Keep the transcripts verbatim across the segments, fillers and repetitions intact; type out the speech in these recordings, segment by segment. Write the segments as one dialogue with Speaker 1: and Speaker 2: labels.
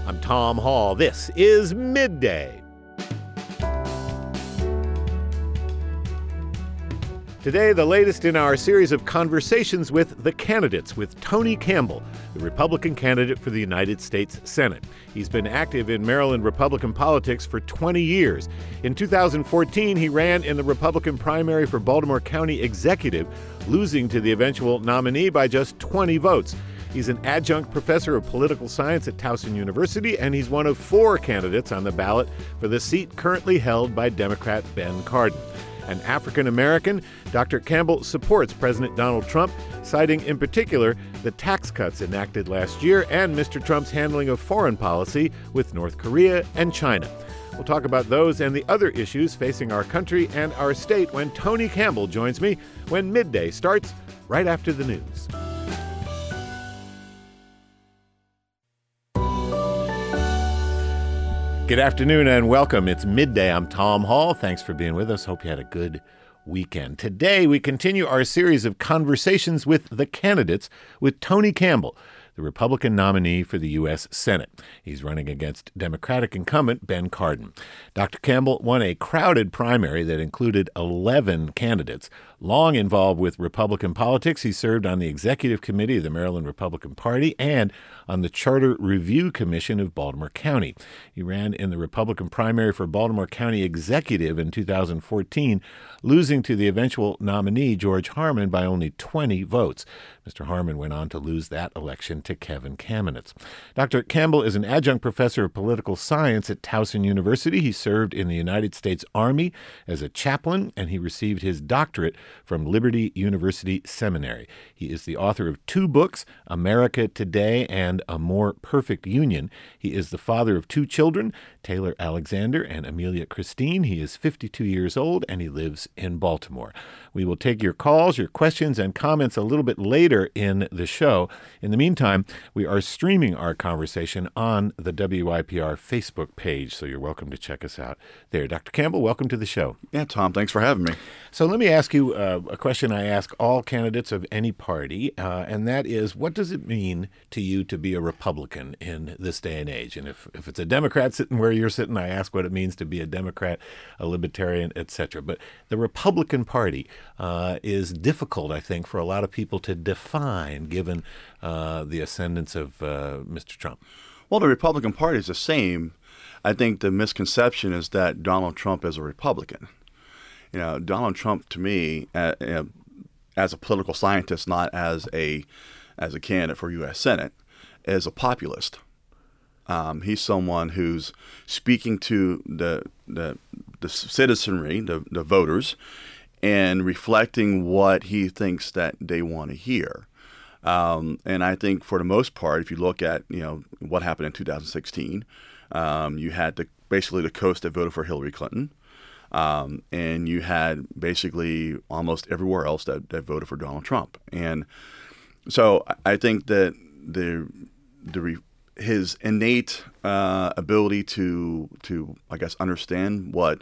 Speaker 1: I'm Tom Hall. This is Midday. Today, the latest in our series of conversations with the candidates with Tony Campbell, the Republican candidate for the United States Senate. He's been active in Maryland Republican politics for twenty years. In two thousand fourteen, he ran in the Republican primary for Baltimore County Executive, losing to the eventual nominee by just twenty votes. He's an adjunct professor of political science at Towson University, and he's one of four candidates on the ballot for the seat currently held by Democrat Ben Cardin. An African-American, Doctor Campbell supports President Donald Trump, citing in particular the tax cuts enacted last year and Mister Trump's handling of foreign policy with North Korea and China. We'll talk about those and the other issues facing our country and our state when Tony Campbell joins me when Midday starts right after the news. Good afternoon and welcome. It's Midday. I'm Tom Hall. Thanks for being with us. Hope you had a good weekend. Today, we continue our series of conversations with the candidates with Tony Campbell, the Republican nominee for the U S Senate. He's running against Democratic incumbent Ben Cardin. Doctor Campbell won a crowded primary that included eleven candidates. Long involved with Republican politics, he served on the executive committee of the Maryland Republican Party and on the Charter Review Commission of Baltimore County. He ran in the Republican primary for Baltimore County Executive in two thousand fourteen, losing to the eventual nominee, George Harmon, by only twenty votes. Mister Harmon went on to lose that election to Kevin Kamenetz. Doctor Campbell is an adjunct professor of political science at Towson University. He served in the United States Army as a chaplain, and he received his doctorate from Liberty University Seminary. He is the author of two books, America Today and A More Perfect Union. He is the father of two children, Taylor Alexander and Amelia Christine. He is fifty-two years old, and he lives in Baltimore. We will take your calls, your questions, and comments a little bit later in the show. In the meantime, we are streaming our conversation on the W Y P R Facebook page, so you're welcome to check us out there. Doctor Campbell, welcome to the show.
Speaker 2: Yeah, Tom, thanks for having me.
Speaker 1: So let me ask you uh, a question I ask all candidates of any party, uh, and that is, what does it mean to you to be a Republican in this day and age? And if, if it's a Democrat sitting where you're sitting, I ask what it means to be a Democrat, a Libertarian, et cetera. But the Republican Party uh, is difficult, I think, for a lot of people to define, given uh, the ascendance of uh, Mister Trump.
Speaker 2: Well, the Republican Party is the same. I think the misconception is that Donald Trump is a Republican. You know, Donald Trump, to me, uh, uh, as a political scientist, not as a as a candidate for U S Senate, is a populist. Um, he's someone who's speaking to the the, the citizenry, the, the voters, and reflecting what he thinks that they want to hear. Um, and I think for the most part, if you look at, you know, what happened in two thousand sixteen, um, you had the, basically the coast that voted for Hillary Clinton. Um, and you had basically almost everywhere else that, that voted for Donald Trump. And so I think that the the his innate uh, ability to to I guess understand what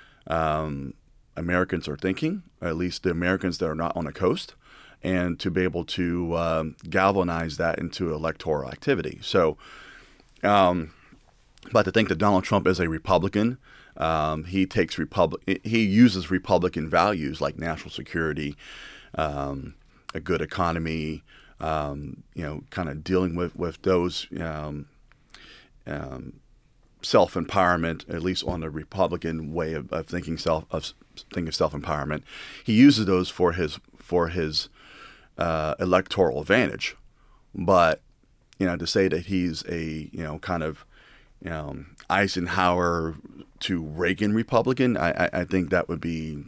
Speaker 2: um, Americans are thinking, at least the Americans that are not on the coast, and to be able to um, galvanize that into electoral activity. So, um, but to think that Donald Trump is a Republican. Um, he takes Republic. He uses Republican values like national security, um, a good economy. Um, you know, kind of dealing with with those um, um, self empowerment, at least on the Republican way of, of thinking self of thinking self empowerment. He uses those for his for his uh, electoral advantage. But you know, to say that he's a you know kind of you know, Eisenhower to Reagan Republican, I, I, I think that would be,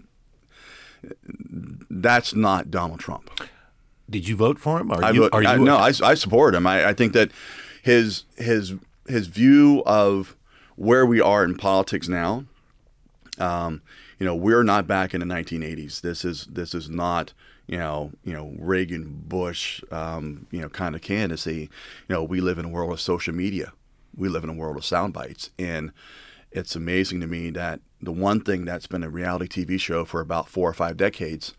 Speaker 2: that's not Donald Trump.
Speaker 1: Did you vote for him? Are
Speaker 2: I
Speaker 1: you,
Speaker 2: vote,
Speaker 1: are you
Speaker 2: I, no, I, I support him. I, I think that his his his view of where we are in politics now, um, you know, we're not back in the nineteen eighties. This is this is not you know you know Reagan, Bush, um, you know kind of candidacy. You know, we live in a world of social media. We live in a world of sound bites, and it's amazing to me that the one thing that's been a reality T V show for about four or five decades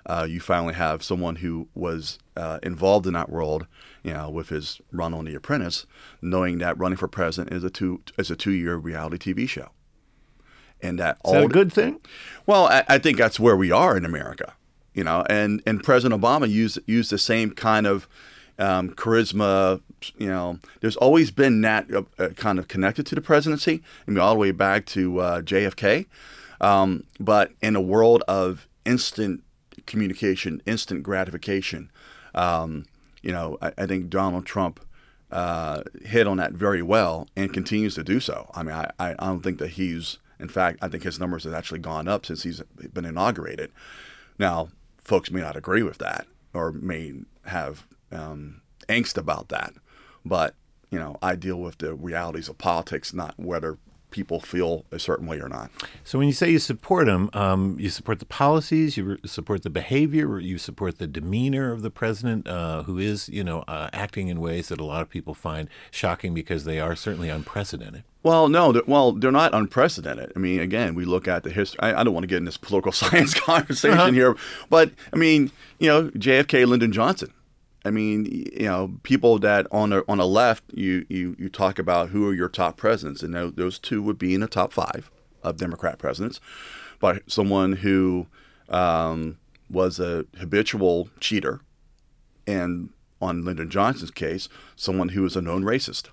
Speaker 2: Uh, you finally have someone who was uh, involved in that world, you know, with his run on The Apprentice, knowing that running for president is a two is a two year reality T V show, and that
Speaker 1: Is
Speaker 2: all
Speaker 1: that a good thing?
Speaker 2: Well, I, I think that's where we are in America, you know, and and President Obama used used the same kind of um, charisma. You know, there's always been that uh, kind of connected to the presidency. I mean, all the way back to uh, J F K. Um, but in a world of instant communication, instant gratification, um, you know, I, I think Donald Trump uh, hit on that very well and continues to do so. I mean, I, I don't think that he's, in fact, I think his numbers have actually gone up since he's been inaugurated. Now, folks may not agree with that or may have um, angst about that. But, you know, I deal with the realities of politics, not whether people feel a certain way or not.
Speaker 1: So when you say you support him, um, you support the policies, you re- support the behavior, you support the demeanor of the president, uh, who is, you know, uh, acting in ways that a lot of people find shocking because they are certainly unprecedented.
Speaker 2: Well, no, they're, well, they're not unprecedented. I mean, again, we look at the history. I, I don't want to get in this political science conversation uh-huh. here, but I mean, you know, J F K, Lyndon Johnson. I mean, you know, people that on the on the left, you you you talk about who are your top presidents, and those two would be in the top five of Democrat presidents. But someone who um, was a habitual cheater, and on Lyndon Johnson's case, someone who was a known racist.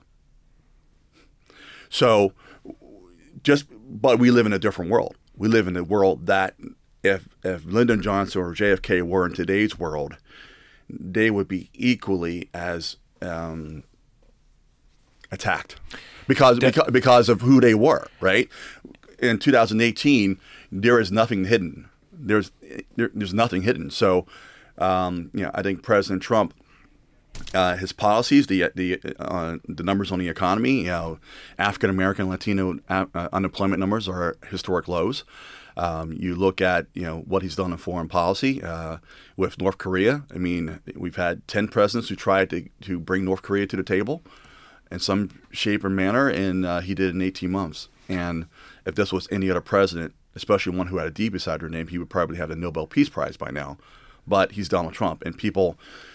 Speaker 2: So, just but we live in a different world. We live in a world that if if Lyndon Johnson or J F K were in today's world, they would be equally as um, attacked because, because because of who they were, right? In two thousand eighteen, there is nothing hidden. There's there, there's nothing hidden. So, um, you know, I think President Trump, uh, his policies, the the uh, the numbers on the economy, you know, African American, Latino uh, unemployment numbers are historic lows. Um, you look at, you know, what he's done in foreign policy uh, with North Korea. I mean, we've had ten presidents who tried to, to bring North Korea to the table in some shape or manner, and uh, he did it in eighteen months. And if this was any other president, especially one who had a D beside their name, he would probably have the Nobel Peace Prize by now. But he's Donald Trump, and people,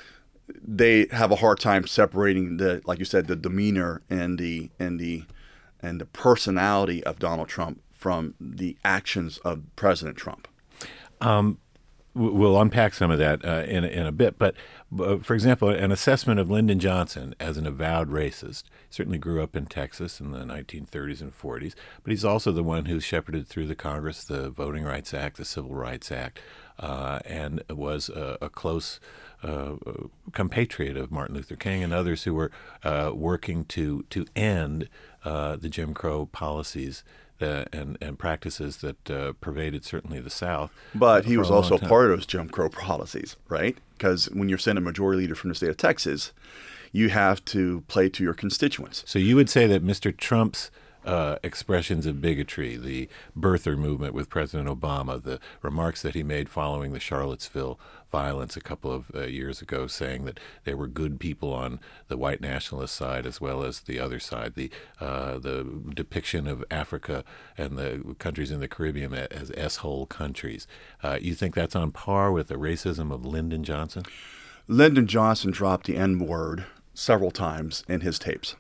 Speaker 2: they have a hard time separating the, like you said, the demeanor and the and the and the personality of Donald Trump from the actions of President Trump.
Speaker 1: Um, we'll unpack some of that uh, in, in a bit. But, uh, for example, an assessment of Lyndon Johnson as an avowed racist. He certainly grew up in Texas in the nineteen thirties and forties, but he's also the one who shepherded through the Congress the Voting Rights Act, the Civil Rights Act, uh, and was a, a close uh, compatriot of Martin Luther King and others who were uh, working to, to end uh, the Jim Crow policies Uh, and, and practices that uh, pervaded certainly the South.
Speaker 2: But he was also part of those Jim Crow policies, right? Because when you're Senate Majority Leader from the state of Texas, you have to play to your constituents.
Speaker 1: So you would say that Mister Trump's uh, expressions of bigotry, the birther movement with President Obama, the remarks that he made following the Charlottesville violence a couple of uh, years ago, saying that there were good people on the white nationalist side as well as the other side, the uh, the depiction of Africa and the countries in the Caribbean as S-hole countries. Uh, you think that's on par with the racism of Lyndon Johnson?
Speaker 2: Lyndon Johnson dropped the N-word several times in his tapes.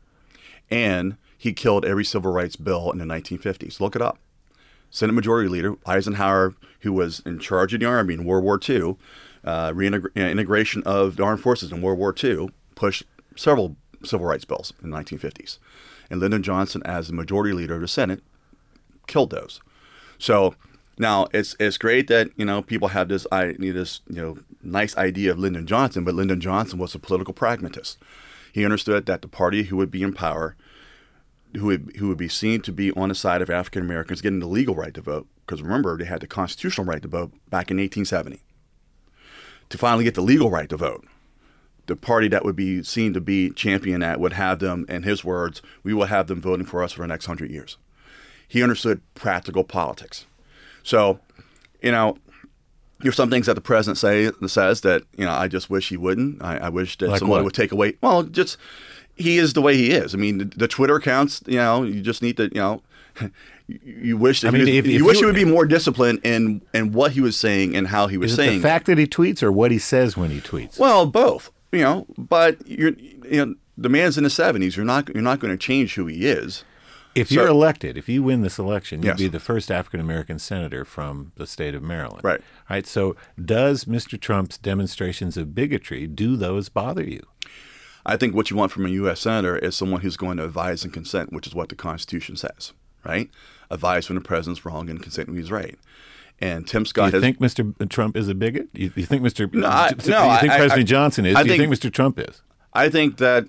Speaker 2: And he killed every civil rights bill in the nineteen fifties. Look it up. Senate Majority Leader Eisenhower, who was in charge of the Army in World War Two, uh, reintegration of the armed forces in World War Two, pushed several civil rights bills in the nineteen fifties. And Lyndon Johnson, as the Majority Leader of the Senate, killed those. So now it's it's great that, you know, people have this I this you know nice idea of Lyndon Johnson, but Lyndon Johnson was a political pragmatist. He understood that the party who would be in power, who would, who would be seen to be on the side of African Americans getting the legal right to vote, because remember, they had the constitutional right to vote back in eighteen seventy. To finally get the legal right to vote, the party that would be seen to be champion that would have them, in his words, we will have them voting for us for the next hundred years. He understood practical politics. So, you know, there's some things that the president say says that, you know, I just wish he wouldn't. I, I wish that
Speaker 1: like
Speaker 2: someone
Speaker 1: what?
Speaker 2: would take away. Well, just he is the way he is. I mean, the, the Twitter accounts, you know, you just need to, you know, you, you wish that
Speaker 1: I mean,
Speaker 2: he was,
Speaker 1: if- if
Speaker 2: you wish
Speaker 1: you-
Speaker 2: he would be more disciplined in in what he was saying and how he was
Speaker 1: Is it
Speaker 2: saying.
Speaker 1: the fact that he tweets or what he says when he tweets?
Speaker 2: Well, both. You know, but you're you know the man's in the seventies. You're not you're not going to change who he is.
Speaker 1: If
Speaker 2: So-
Speaker 1: you're elected, if you win this election, you'd
Speaker 2: Yes.
Speaker 1: be the first African American senator from the state of Maryland.
Speaker 2: Right.
Speaker 1: Right. So, does Mister Trump's demonstrations of bigotry, do those bother you?
Speaker 2: I think what you want from a U S senator is someone who's going to advise and consent, which is what the Constitution says, right? Advise when the president's wrong and consent when he's right. And Tim
Speaker 1: Do
Speaker 2: Scott
Speaker 1: you
Speaker 2: has.
Speaker 1: think Mister Trump is a bigot? You, you think Mister
Speaker 2: No, I-
Speaker 1: do
Speaker 2: no,
Speaker 1: you think
Speaker 2: I-
Speaker 1: President
Speaker 2: I-
Speaker 1: Johnson is?
Speaker 2: I
Speaker 1: do you
Speaker 2: think-
Speaker 1: think Mister Trump is?
Speaker 2: I think that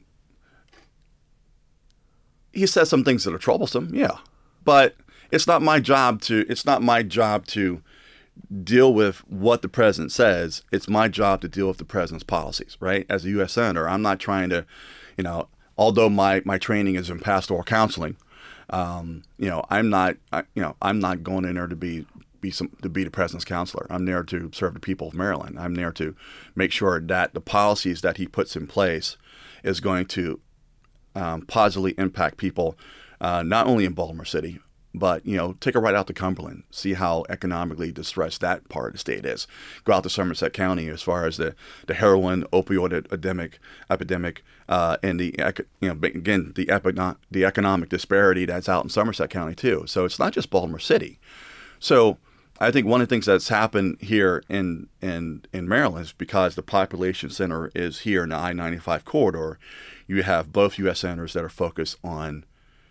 Speaker 2: he says some things that are troublesome, yeah, but it's not my job to. It's not my job to deal with what the president says. It's my job to deal with the president's policies, right? As a U S senator, I'm not trying to, you know, although my my training is in pastoral counseling, um, you know, I'm not, I, you know, I'm not going in there to be. Be some, to be the president's counselor. I'm there to serve the people of Maryland. I'm there to make sure that the policies that he puts in place is going to um, positively impact people, uh, not only in Baltimore City, but you know, take a ride out to Cumberland, see how economically distressed that part of the state is. Go out to Somerset County as far as the, the heroin opioid epidemic, epidemic, uh, and the ec- you know again the epi- the economic disparity that's out in Somerset County too. So it's not just Baltimore City. So I think one of the things that's happened here in, in, in Maryland is because the population center is here in the I ninety-five corridor, you have both U S senators that are focused on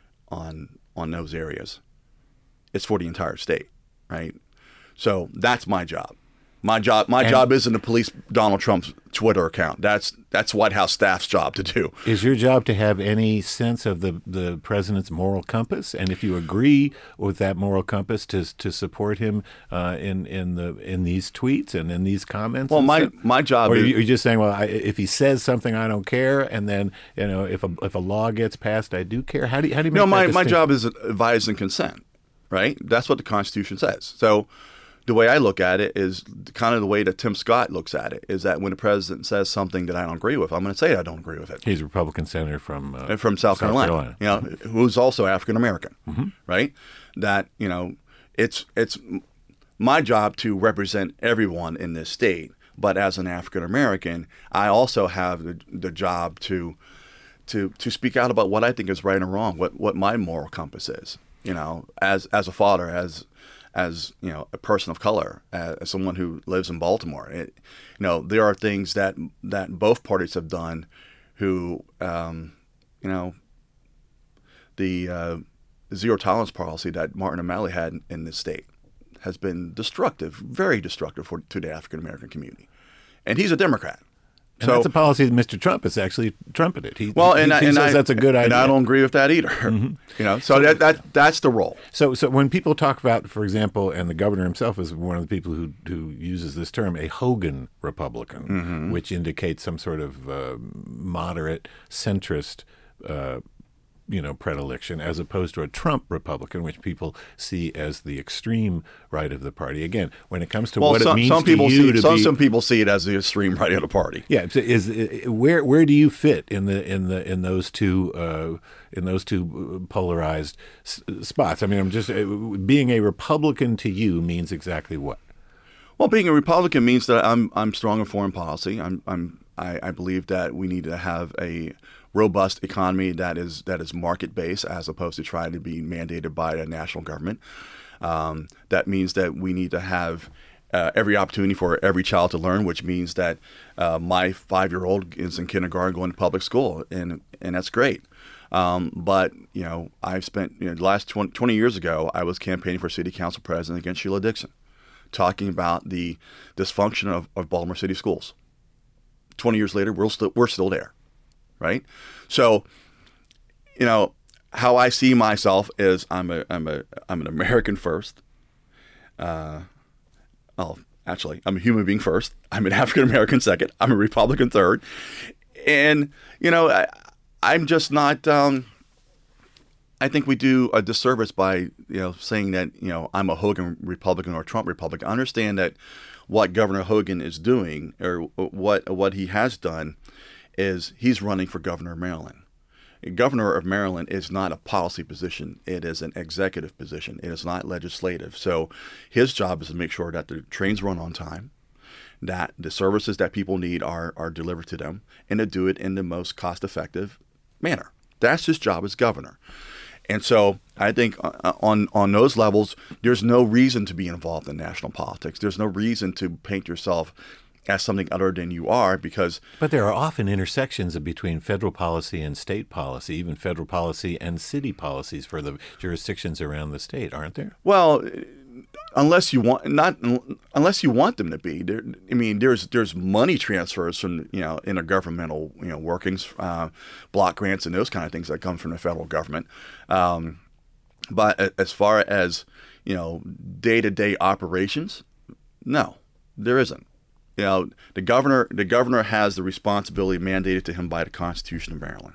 Speaker 2: on on those areas. It's for the entire state, right? So that's my job. My job my
Speaker 1: And-
Speaker 2: job isn't to police Donald Trump's Twitter account. That's that's White House staff's job to do.
Speaker 1: Is your job to have any sense of the, the president's moral compass, and if you agree with that moral compass, to to support him uh, in in the in these tweets and in these comments?
Speaker 2: Well,
Speaker 1: and
Speaker 2: my
Speaker 1: stuff?
Speaker 2: my job
Speaker 1: Or are
Speaker 2: is
Speaker 1: you are you just saying, well, I, if he says something, I don't care, and then you know, if a if a law gets passed, I do care. How do you, how do you make
Speaker 2: No,
Speaker 1: that
Speaker 2: my, my
Speaker 1: distinction?
Speaker 2: job is advise and consent, right? That's what the Constitution says. So the way I look at it is kind of the way that Tim Scott looks at it, is that when the president says something that I don't agree with, I'm going to say I don't agree with it.
Speaker 1: He's a Republican senator from uh,
Speaker 2: And from South, Carolina, you know, who's also African American, right? That, you know, it's it's my job to represent everyone in this state, but as an African American, I also have the, the job to to to speak out about what I think is right and wrong, what what my moral compass is, you know, as as a father, as as you know, a person of color, as, as someone who lives in Baltimore. It, you know, there are things that that both parties have done, who, um, you know, the uh, zero tolerance policy that Martin O'Malley had in, in this state has been destructive, very destructive for to the African American community, and he's a Democrat.
Speaker 1: And
Speaker 2: so
Speaker 1: that's a policy that Mister Trump has actually trumpeted. He,
Speaker 2: well,
Speaker 1: he,
Speaker 2: and,
Speaker 1: he
Speaker 2: I- and
Speaker 1: says
Speaker 2: I,
Speaker 1: that's a good
Speaker 2: and
Speaker 1: idea.
Speaker 2: I don't agree with that either. You know, so that that that's the role.
Speaker 1: So, so when people talk about, for example, and the governor himself is one of the people who who uses this term, a Hogan Republican,
Speaker 2: Mm-hmm.
Speaker 1: which indicates some sort of uh, moderate centrist, uh, you know, predilection, as opposed to a Trump Republican, which people see as the extreme right of the party. Again, when it comes to
Speaker 2: Well,
Speaker 1: what
Speaker 2: some,
Speaker 1: it means
Speaker 2: some
Speaker 1: to
Speaker 2: people
Speaker 1: you
Speaker 2: see
Speaker 1: to
Speaker 2: some
Speaker 1: be,
Speaker 2: some people see it as the extreme right of the party.
Speaker 1: yeah, so is, is where where do you fit in the in the in those two uh, in those two polarized s- spots? I mean, I'm just uh, being a Republican to you means exactly what?
Speaker 2: Well, being a Republican means that I'm I'm strong in foreign policy. I'm I'm I, I believe that we need to have a robust economy that is that is market based, as opposed to trying to be mandated by a national government. Um, that means that we need to have uh, every opportunity for every child to learn, which means that uh, my five-year-old is in kindergarten going to public school, and and that's great. Um, but, you know, I've spent, you know, the last twenty, twenty years ago, I was campaigning for city council president against Sheila Dixon, talking about the dysfunction of, of Baltimore City schools. twenty years later, we're still, we're still there, right? So, you know, how I see myself is I'm a I'm a I'm an American first. Uh, oh, actually, I'm a human being first. I'm an African American second. I'm a Republican third, and you know, I, I'm just not. Um, I think we do a disservice by you know saying that you know I'm a Hogan Republican or a Trump Republican. I understand that what Governor Hogan is doing, or what what he has done, is he's running for governor of Maryland. governor of Maryland is not a policy position. It is an executive position. It is not legislative. So his job is to make sure that the trains run on time, that the services that people need are, are delivered to them, and to do it in the most cost-effective manner. That's his job as governor. And so I think on on those levels, there's no reason to be involved in national politics. There's no reason to paint yourself as something other than you are, because...
Speaker 1: But there are often intersections between federal policy and state policy, even federal policy and city policies for the jurisdictions around the state, aren't there?
Speaker 2: Well, unless you want not unless you want them to be. There, I mean, there's there's money transfers from, you know, intergovernmental, you know, workings, uh, block grants, and those kind of things that come from the federal government. Um, but as far as, you know, day-to-day operations, no, there isn't. You know, the governor the governor has the responsibility mandated to him by the Constitution of Maryland.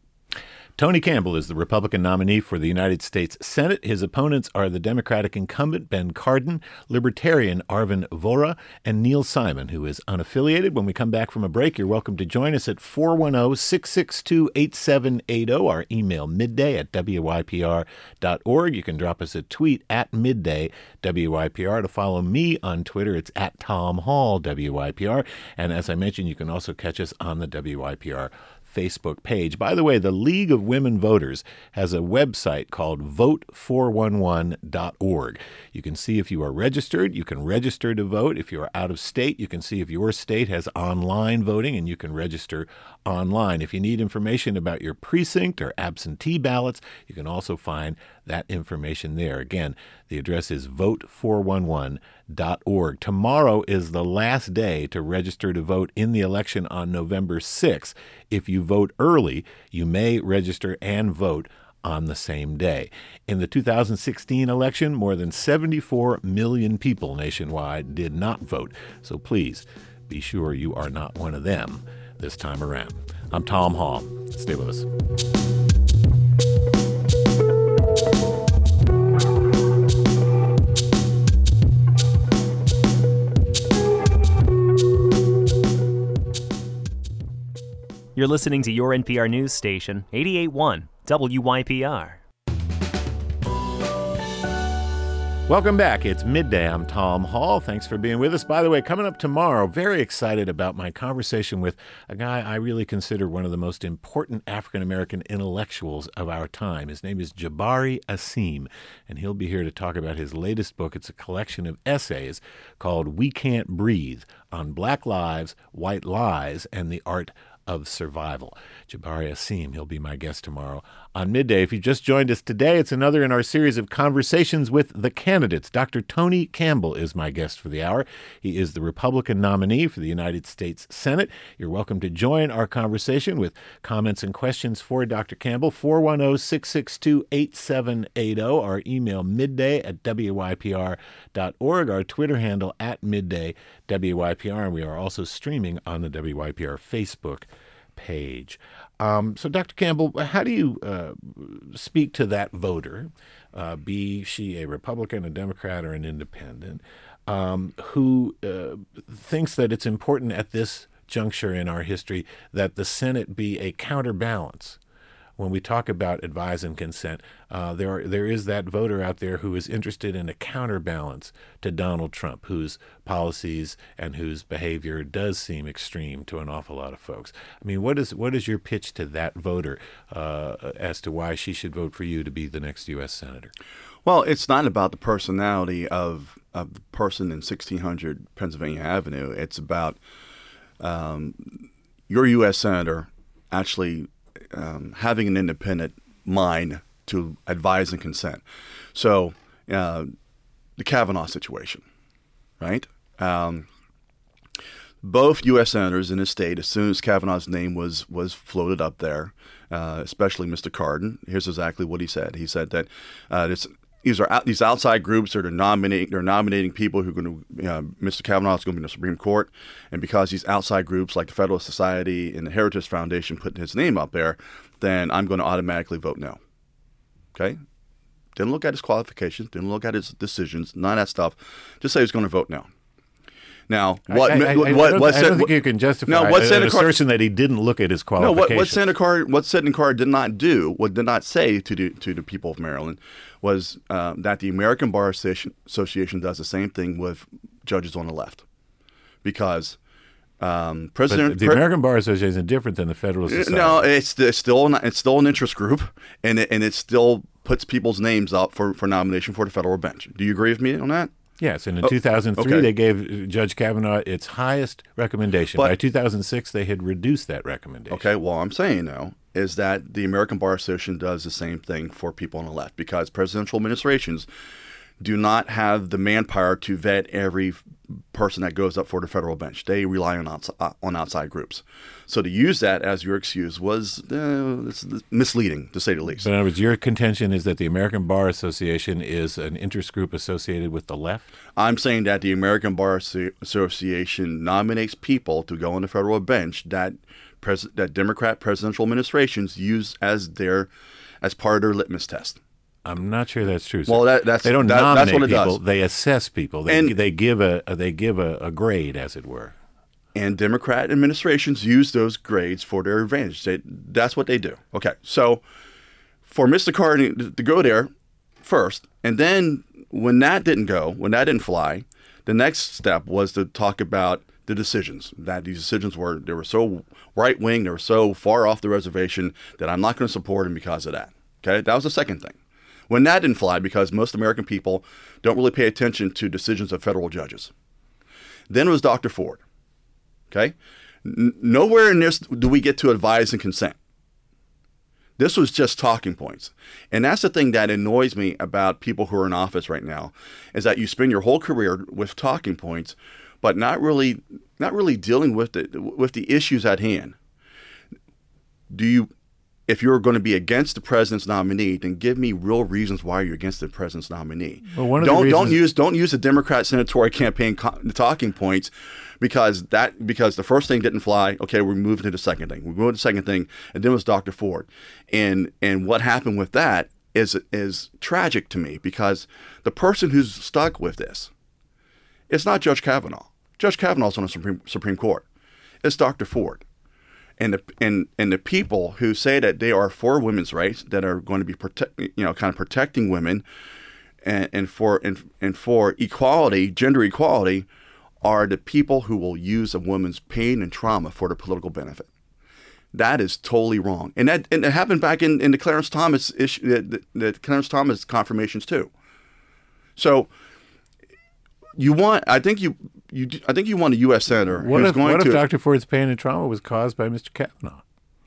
Speaker 1: Tony Campbell is the Republican nominee for the United States Senate. His opponents are the Democratic incumbent Ben Cardin, Libertarian Arvin Vohra, and Neil Simon, who is unaffiliated. When we come back from a break, you're welcome to join us at four one zero, six six two, eight seven eight zero. Our email midday at W Y P R dot org. You can drop us a tweet at midday W Y P R. To follow me on Twitter, it's at Tom Hall W Y P R. And as I mentioned, you can also catch us on the W Y P R Facebook page. By the way, the League of Women Voters has a website called vote four one one dot org. You can see if you are registered. You can register to vote. If you are out of state, you can see if your state has online voting, and you can register online. If you need information about your precinct or absentee ballots, you can also find that information there. Again, the address is vote four one one dot org. Tomorrow is the last day to register to vote in the election on November sixth. If you vote early, you may register and vote on the same day. In the two thousand sixteen election, more than seventy-four million people nationwide did not vote. So please be sure you are not one of them this time around. I'm Tom Hall. Stay with us.
Speaker 3: You're listening to your N P R news station, eighty-eight point one W Y P R.
Speaker 1: Welcome back. It's midday. I'm Tom Hall. Thanks for being with us. By the way, coming up tomorrow, very excited about my conversation with a guy I really consider one of the most important African-American intellectuals of our time. His name is Jabari Asim, and he'll be here to talk about his latest book. It's a collection of essays called We Can't Breathe, on Black Lives, White Lies, and the Art of Survival. Jabari Asim, he'll be my guest tomorrow on Midday. If you just joined us today, it's another in our series of conversations with the candidates. Doctor Tony Campbell is my guest for the hour. He is the Republican nominee for the United States Senate. You're welcome to join our conversation with comments and questions for Doctor Campbell. four one zero, six six two, eight seven eight zero. Our email midday at W Y P R dot org. Our Twitter handle at midday W Y P R. And we are also streaming on the W Y P R Facebook page. Um, so, Doctor Campbell, how do you uh, speak to that voter, uh, be she a Republican, a Democrat, or an independent, um, who uh, thinks that it's important at this juncture in our history that the Senate be a counterbalance? When we talk about advise and consent, uh, there are, there is that voter out there who is interested in a counterbalance to Donald Trump, whose policies and whose behavior does seem extreme to an awful lot of folks. I mean, what is what is your pitch to that voter uh, as to why she should vote for you to be the next U S Senator?
Speaker 2: Well, it's not about the personality of, of the person in sixteen hundred Pennsylvania Avenue. It's about um, your U S Senator actually Um, having an independent mind to advise and consent. So uh, the Kavanaugh situation, right? Um, both U S senators in his state, as soon as Kavanaugh's name was was floated up there, uh, especially Mister Cardin, here's exactly what he said. He said that uh, this, these are out, these outside groups that are nominating they're nominating people who are going to uh, Mister Kavanaugh is going to be in the Supreme Court, and because these outside groups like the Federalist Society and the Heritage Foundation put his name up there, then I'm going to automatically vote no. Okay? Didn't look at his qualifications, didn't look at his decisions, none of that stuff. Just say he's going to vote no. Now, what
Speaker 1: I, I, I,
Speaker 2: what
Speaker 1: I
Speaker 2: what,
Speaker 1: don't,
Speaker 2: what
Speaker 1: I don't think you can justify
Speaker 2: no, what
Speaker 1: an
Speaker 2: Senator Card-
Speaker 1: assertion that he didn't look at his
Speaker 2: No,
Speaker 1: qualifications.
Speaker 2: what, what Senator Card, what Senator Card did not do, what did not say to the, to the people of Maryland, was uh, that the American Bar Association does the same thing with judges on the left, because um, President
Speaker 1: But the
Speaker 2: Pre-
Speaker 1: American Bar Association is different than the Federalist Society.
Speaker 2: No, it's, it's still an, it's still an interest group, and it, and it still puts people's names up for, for nomination for the federal bench. Do you agree with me on that?
Speaker 1: Yes, and in
Speaker 2: Oh,
Speaker 1: two thousand three
Speaker 2: okay.
Speaker 1: they gave Judge Kavanaugh its highest recommendation.
Speaker 2: But-
Speaker 1: By two thousand six, they had reduced that recommendation.
Speaker 2: Okay, well, I'm saying though is that the American Bar Association does the same thing for people on the left, because presidential administrations do not have the manpower to vet every person that goes up for the federal bench. They rely on outside, on outside groups. So to use that as your excuse was uh, it's misleading, to say the least.
Speaker 1: So in other words, your contention is that the American Bar Association is an interest group associated with the left?
Speaker 2: I'm saying that the American Bar Association nominates people to go on the federal bench that pres- that Democrat presidential administrations use as their as part of their litmus test.
Speaker 1: I'm not sure that's true. sir.
Speaker 2: Well, that- that's-
Speaker 1: they don't
Speaker 2: that-
Speaker 1: nominate
Speaker 2: that's what it
Speaker 1: people;
Speaker 2: does.
Speaker 1: they assess people. They
Speaker 2: And-
Speaker 1: they give a they give a, a grade, as it were.
Speaker 2: And Democrat administrations use those grades for their advantage. They, that's what they do. Okay, so for Mister Cardin to go there first, and then when that didn't go, when that didn't fly, the next step was to talk about the decisions. That these decisions were they were so right wing, they were so far off the reservation that I'm not going to support them because of that. Okay, that was the second thing. When that didn't fly, because most American people don't really pay attention to decisions of federal judges. Then it was Doctor Ford. Okay, N- nowhere in this do we get to advise and consent. This was just talking points. And that's the thing that annoys me about people who are in office right now, is that you spend your whole career with talking points, but not really not really dealing with the with the issues at hand. Do you if you're going to be against the president's nominee, then give me real reasons why you're against the president's nominee.
Speaker 1: Well, one of the
Speaker 2: don't don't
Speaker 1: reasons-
Speaker 2: use don't use the Democrat senatorial campaign co- talking points, because that because the first thing didn't fly. Okay, we moved to the second thing. We moved to the second thing, and then it was Doctor Ford, and and what happened with that is is tragic to me, because the person who's stuck with this, it's not Judge Kavanaugh. Judge Kavanaugh's on the Supreme Supreme Court. It's Doctor Ford. And the and and the people who say that they are for women's rights, that are going to be protect, you know, kind of protecting women, and, and for and, and for equality, gender equality, are the people who will use a woman's pain and trauma for their political benefit. That is totally wrong, and that and it happened back in, in the Clarence Thomas issue, the, the, the Clarence Thomas confirmations too. So you want, I think you you I think you want a U S senator
Speaker 1: What
Speaker 2: who's
Speaker 1: if
Speaker 2: going
Speaker 1: what
Speaker 2: to.
Speaker 1: if Doctor Ford's pain and trauma was caused by Mister Kavanaugh?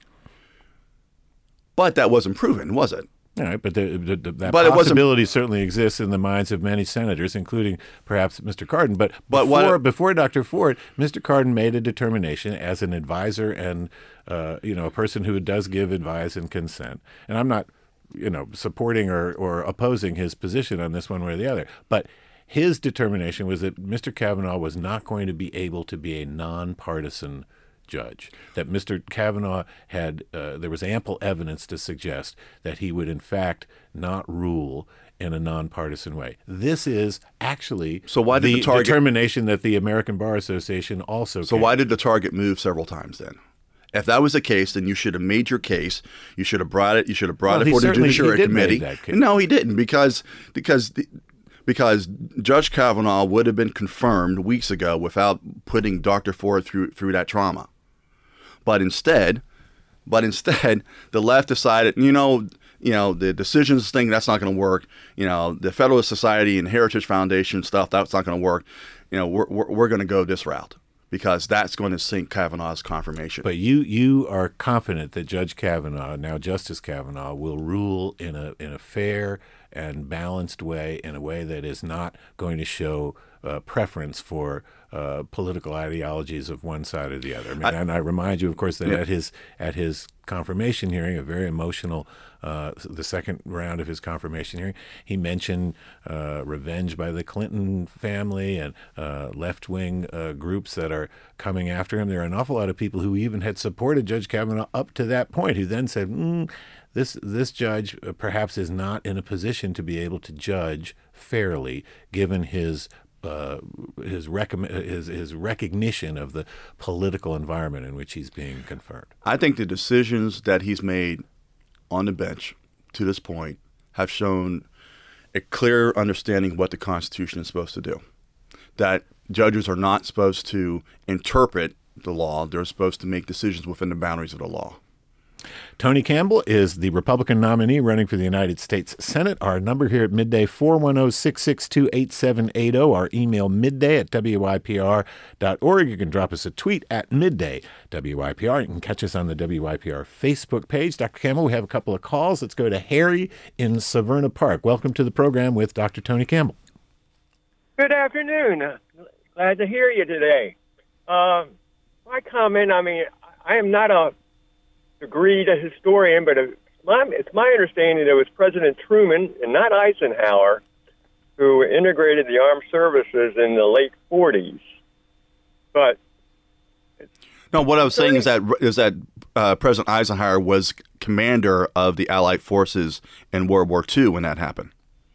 Speaker 2: But that wasn't proven, was it?
Speaker 1: All right, but the, the, the, that
Speaker 2: But it wasn't-
Speaker 1: possibility certainly exists in the minds of many senators, including perhaps Mister Cardin. But,
Speaker 2: But
Speaker 1: before,
Speaker 2: what-
Speaker 1: before Doctor Ford, Mister Cardin made a determination as an advisor and uh, you know a person who does give advice and consent. And I'm not you know supporting or, or opposing his position on this one way or the other, but his determination was that Mister Kavanaugh was not going to be able to be a nonpartisan judge, that Mister Kavanaugh had, uh, there was ample evidence to suggest that he would in fact not rule in a nonpartisan way. This is actually
Speaker 2: So why did
Speaker 1: the
Speaker 2: the target-
Speaker 1: determination that the American Bar Association also
Speaker 2: So
Speaker 1: came.
Speaker 2: why did the target move several times then? If that was the case, then you should have made your case. You should have brought it. You should have brought
Speaker 1: Well,
Speaker 2: it
Speaker 1: he
Speaker 2: for the
Speaker 1: certainly- he
Speaker 2: Judiciary
Speaker 1: did make
Speaker 2: Committee.
Speaker 1: that case.
Speaker 2: No, he didn't, because because the, because Judge Kavanaugh would have been confirmed weeks ago without putting Doctor Ford through through that trauma. But instead, but instead, the left decided, you know, you know, the decisions thing, that's not going to work. You know, the Federalist Society and Heritage Foundation stuff, that's not going to work. You know, we're we're, we're going to go this route, because that's going to sink Kavanaugh's confirmation.
Speaker 1: But you you are confident that Judge Kavanaugh, now Justice Kavanaugh, will rule in a in a fair and balanced way, in a way that is not going to show uh, preference for uh, political ideologies of one side or the other. I mean,
Speaker 2: I-
Speaker 1: and I remind you, of course, that
Speaker 2: Yeah.
Speaker 1: at his at his confirmation hearing, a very emotional, uh, the second round of his confirmation hearing, he mentioned uh, revenge by the Clinton family and uh, left-wing uh, groups that are coming after him. There are an awful lot of people who even had supported Judge Kavanaugh up to that point, who then said, mm, this this judge uh, perhaps is not in a position to be able to judge fairly, given his uh, his, recomm- his his recognition of the political environment in which he's being confirmed?
Speaker 2: I think the decisions that he's made on the bench to this point have shown a clear understanding of what the Constitution is supposed to do. That judges are not supposed to interpret the law. They're supposed to make decisions within the boundaries of the law.
Speaker 1: Tony Campbell is the Republican nominee running for the United States Senate. Our number here at Midday, four one zero, six six two, eight seven eight zero. Our email, midday at W Y P R dot org. You can drop us a tweet at midday W Y P R. You can catch us on the W Y P R Facebook page. Doctor Campbell, we have a couple of calls. Let's go to Harry in Severna Park. Welcome to the program with Doctor Tony Campbell.
Speaker 4: Good afternoon. Glad to hear you today. Um, my comment, I mean, I am not a agreed historian, but it's my, it's my understanding that it was President Truman and not Eisenhower who integrated the armed services in the late forties. But
Speaker 2: no, what I was saying is that is that uh, President Eisenhower was commander of the Allied forces in World War Two when that happened.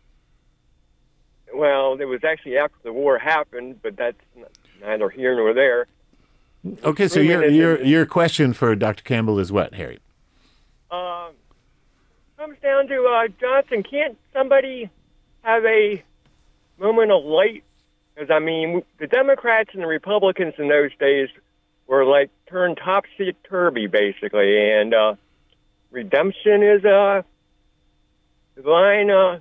Speaker 4: Well, it was actually after the war happened, but that's neither here nor there.
Speaker 1: Okay, so your your your question for Doctor Campbell is what, Harry?
Speaker 4: Uh, comes down to uh, Johnson. Can't somebody have a moment of light? Because I mean, the Democrats and the Republicans in those days were like turned topsy-turvy, basically, and uh, redemption is a divine. Uh,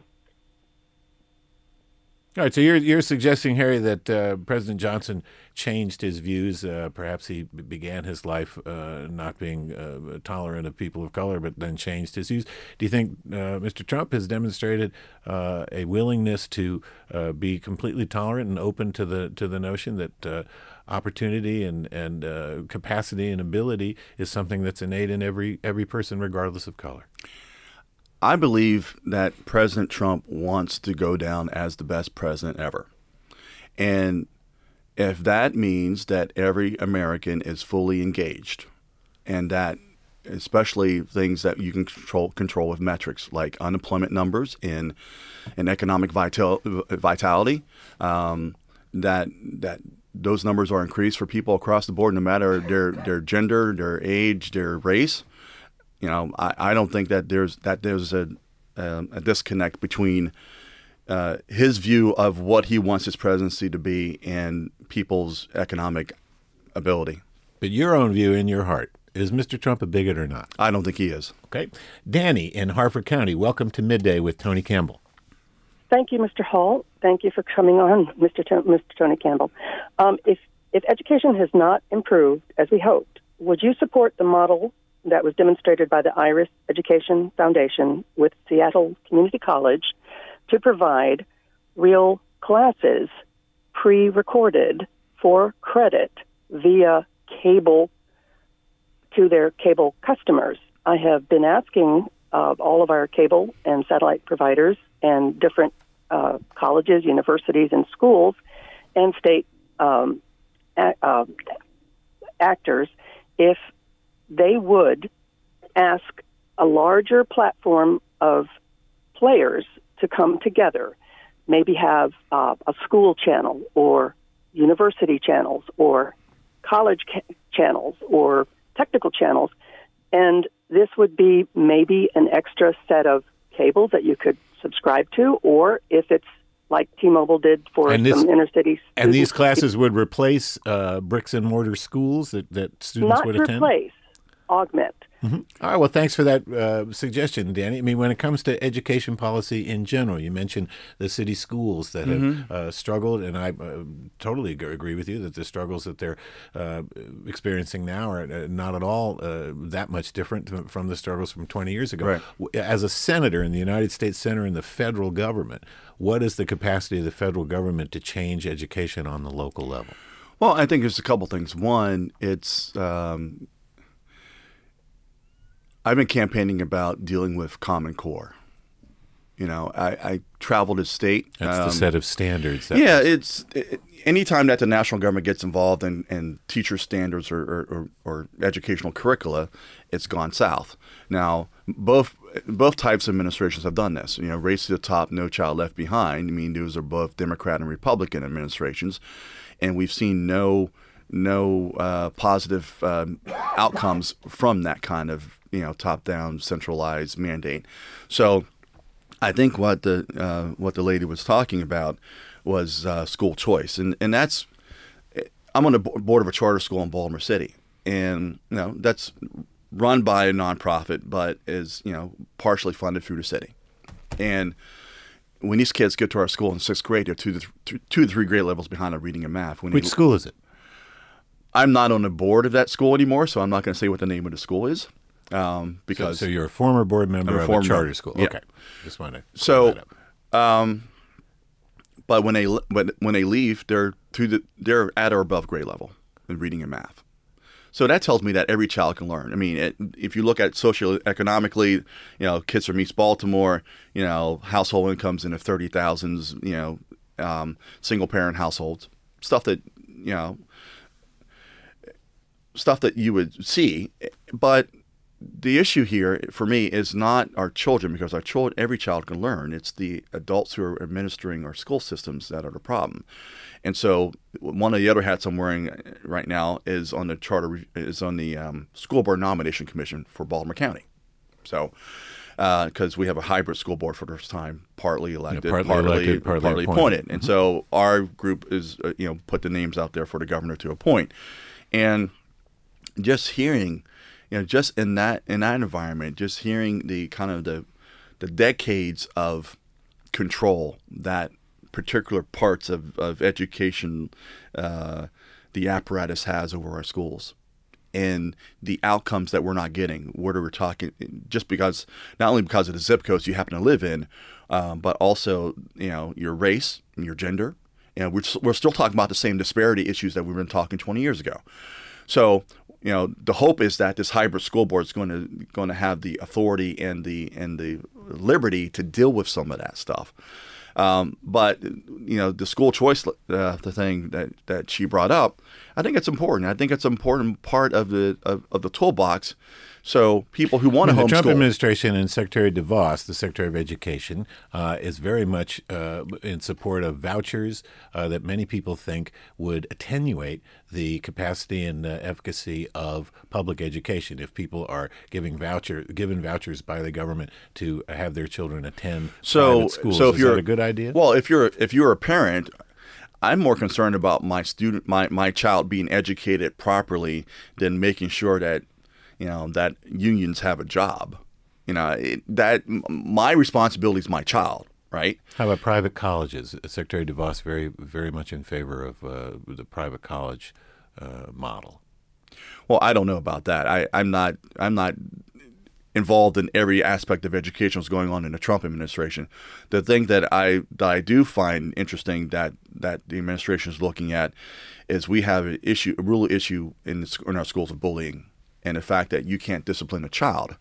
Speaker 1: All right, so you're you're suggesting, Harry, that uh, President Johnson changed his views. Uh, perhaps he b- began his life uh, not being uh, tolerant of people of color, but then changed his views. Do you think uh, Mister Trump has demonstrated uh, a willingness to uh, be completely tolerant and open to the to the notion that uh, opportunity and and uh, capacity and ability is something that's innate in every every person, regardless of color?
Speaker 2: I believe that President Trump wants to go down as the best president ever. And if that means that every American is fully engaged, and that especially things that you can control control with metrics like unemployment numbers and, and economic vital, vitality, um, that that those numbers are increased for people across the board, no matter their, their gender, their age, their race. You know, I, I don't think that there's that there's a um, a disconnect between uh, his view of what he wants his presidency to be and people's economic ability.
Speaker 1: But your own view in your heart, is Mister Trump a bigot or not?
Speaker 2: I don't think he is.
Speaker 1: Okay. Danny in Harford County, welcome to Midday with Tony Campbell.
Speaker 5: Thank you, Mister Hall. Thank you for coming on, Mister T- Mister Tony Campbell. Um, if if education has not improved as we hoped, would you support the model that was demonstrated by the Iris Education Foundation with Seattle Community College to provide real classes pre-recorded for credit via cable to their cable customers? I have been asking uh, all of our cable and satellite providers and different uh, colleges, universities, and schools and state um, a- uh, actors if they would ask a larger platform of players to come together, maybe have uh, a school channel or university channels or college ca- channels or technical channels, and this would be maybe an extra set of cables that you could subscribe to, or if it's like T-Mobile did for
Speaker 1: and this,
Speaker 5: some inner city students.
Speaker 1: And these classes would replace uh, bricks and mortar schools that, that students
Speaker 5: Not
Speaker 1: would attend?
Speaker 5: Not replace, augment.
Speaker 1: Mm-hmm. All right. Well, thanks for that uh, suggestion, Danny. I mean, when it comes to education policy in general, you mentioned the city schools that
Speaker 2: mm-hmm.
Speaker 1: have uh, struggled, and I uh, totally agree with you that the struggles that they're uh, experiencing now are not at all uh, that much different from the struggles from twenty years ago.
Speaker 2: Right.
Speaker 1: As a senator in the United States Senate in the federal government, what is the capacity of the federal government to change education on the local level?
Speaker 2: Well, I think there's a couple things. One, it's um, I've been campaigning about dealing with Common Core. You know, I, I traveled the state.
Speaker 1: That's
Speaker 2: um,
Speaker 1: the set of standards. That
Speaker 2: yeah,
Speaker 1: was.
Speaker 2: it's it, anytime that the national government gets involved in, in teacher standards or, or, or, or educational curricula, it's gone south. Now, both both types of administrations have done this. You know, Race to the Top, No Child Left Behind. I mean, those are both Democrat and Republican administrations, and we've seen no no uh, positive um, outcomes from that kind of, you know, top-down centralized mandate. So I think what the uh, what the lady was talking about was uh, school choice, and and that's I'm on the board of a charter school in Baltimore City, and you know that's run by a nonprofit, but is you know partially funded through the city. And when these kids get to our school in sixth grade, they're two to th- two, two to three grade levels behind on reading and math. When
Speaker 1: Which
Speaker 2: they,
Speaker 1: school is it?
Speaker 2: I'm not on the board of that school anymore, so I'm not going to say what the name of the school is. Um, because
Speaker 1: so, so you're a former board member
Speaker 2: I'm a
Speaker 1: of
Speaker 2: former
Speaker 1: a charter
Speaker 2: member.
Speaker 1: school.
Speaker 2: Yeah.
Speaker 1: Okay, just want to
Speaker 2: So,
Speaker 1: that up.
Speaker 2: um, but when they when when they leave, they're to the they're at or above grade level in reading and math. So that tells me that every child can learn. I mean, it, if you look at socioeconomically, you know, kids from East Baltimore, you know, household incomes in the thirty thousands, you know, um, single parent households, stuff that you know. Stuff that you would see, but the issue here for me is not our children, because our children, every child can learn. It's the adults who are administering our school systems that are the problem. And so, one of the other hats I'm wearing right now is on the charter is on the um, school board nomination commission for Baltimore County. So, because uh, we have a hybrid school board for the first time, partly elected,
Speaker 1: yeah, partly,
Speaker 2: partly,
Speaker 1: elected, partly,
Speaker 2: partly
Speaker 1: appointed.
Speaker 2: appointed. And mm-hmm. so, our group is uh, you know put the names out there for the governor to appoint, and just hearing, you know, just in that in that environment, just hearing the kind of the the decades of control that particular parts of of education, uh, the apparatus has over our schools, and the outcomes that we're not getting. What are we talking? Just because not only because of the zip codes you happen to live in, um, but also you know your race and your gender. And we're we're still talking about the same disparity issues that we've been talking twenty years ago. So. You know, the hope is that this hybrid school board is going to going to have the authority and the and the liberty to deal with some of that stuff. Um, but you know, the school choice, uh, the thing that, that she brought up, I think it's important. I think it's an important part of the of, of the toolbox. So people who want
Speaker 1: I
Speaker 2: to
Speaker 1: mean,
Speaker 2: homeschool.
Speaker 1: the Trump administration and Secretary DeVos, the Secretary of Education, uh, is very much uh, in support of vouchers uh, that many people think would attenuate the capacity and uh, efficacy of public education if people are giving voucher given vouchers by the government to have their children attend
Speaker 2: so,
Speaker 1: private schools.
Speaker 2: So if
Speaker 1: is
Speaker 2: you're
Speaker 1: that a good idea?
Speaker 2: Well, if you're if you're a parent, I'm more concerned about my student, my my child being educated properly than making sure that. You know, that unions have a job. You know, it, that my responsibility is my child, right?
Speaker 1: How about private colleges? Secretary DeVos very, very much in favor of uh, the private college uh, model.
Speaker 2: Well, I don't know about that. I, I'm not. I'm not involved in every aspect of education that's going on in the Trump administration. The thing that I that I do find interesting that that the administration is looking at is we have an issue, a real issue in, the, in our schools of bullying. And the fact that you can't discipline a child,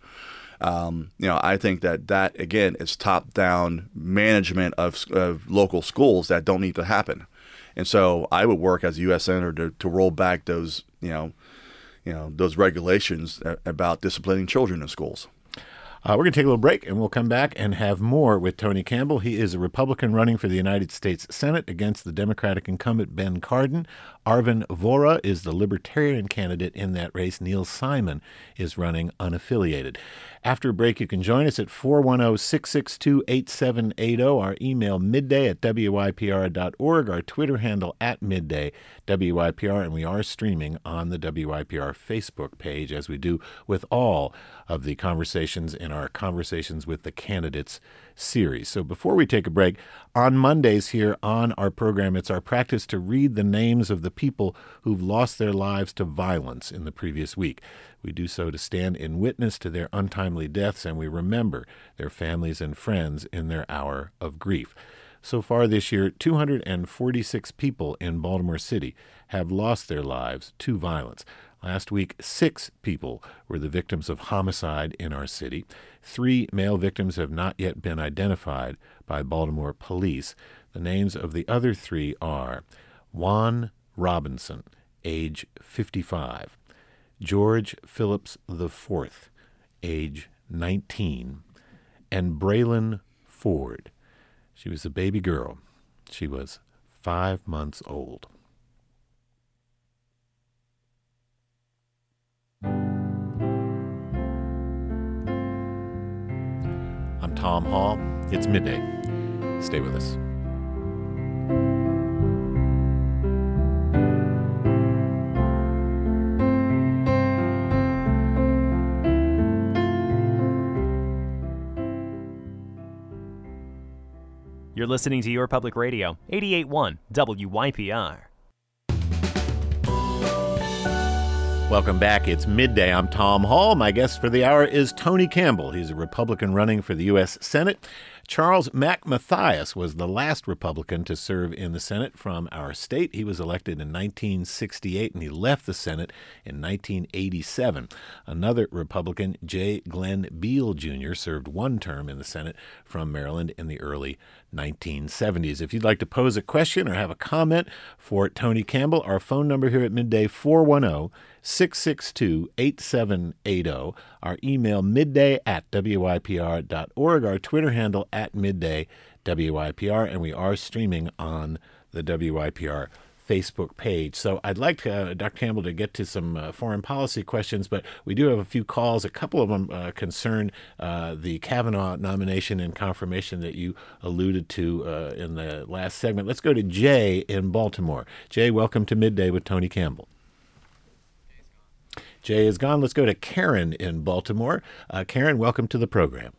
Speaker 2: um, you know, I think that that again is top-down management of, of local schools that don't need to happen. And so I would work as a U S senator to, to roll back those, you know, you know, those regulations about disciplining children in schools.
Speaker 1: Uh, we're going to take a little break, and we'll come back and have more with Tony Campbell. He is a Republican running for the United States Senate against the Democratic incumbent Ben Cardin. Arvin Vohra is the Libertarian candidate in that race. Neil Simon is running unaffiliated. After a break, you can join us at four one zero, six six two, eight seven eight zero, our email midday at W Y P R dot org, our Twitter handle at midday W Y P R, and we are streaming on the W Y P R Facebook page, as we do with all of the conversations in our Conversations with the Candidates series. So before we take a break, on Mondays here on our program, it's our practice to read the names of the people who've lost their lives to violence in the previous week. We do so to stand in witness to their untimely deaths, and we remember their families and friends in their hour of grief. So far this year, two hundred forty-six people in Baltimore City have lost their lives to violence. Last week, six people were the victims of homicide in our city. Three male victims have not yet been identified by Baltimore police. The names of the other three are Juan Robinson, age fifty-five, George Phillips the fourth, age nineteen, and Braylon Ford. She was a baby girl. She was five months old. I'm Tom Hall. It's midday. Stay with us.
Speaker 3: You're listening to Your Public Radio, eighty-eight point one W Y P R.
Speaker 1: Welcome back. It's midday. I'm Tom Hall. My guest for the hour is Tony Campbell. He's a Republican running for the U S Senate. Charles McMathias was the last Republican to serve in the Senate from our state. He was elected in nineteen sixty-eight, and he left the Senate in nineteen eighty-seven. Another Republican, J. Glenn Beall Junior, served one term in the Senate from Maryland in the early nineteen seventies. If you'd like to pose a question or have a comment for Tony Campbell, our phone number here at midday, four one zero, six six two, eight seven eight zero. Our email, midday at W Y P R dot org. Our Twitter handle, at midday W Y P R. And we are streaming on the W Y P R Facebook page. So I'd like uh, Doctor Campbell to get to some uh, foreign policy questions, but we do have a few calls. A couple of them uh, concern uh, the Kavanaugh nomination and confirmation that you alluded to uh, in the last segment. Let's go to Jay in Baltimore. Jay, welcome to Midday with Tony Campbell. Jay is gone. Let's go to Karen in Baltimore. Uh, Karen, welcome to the program.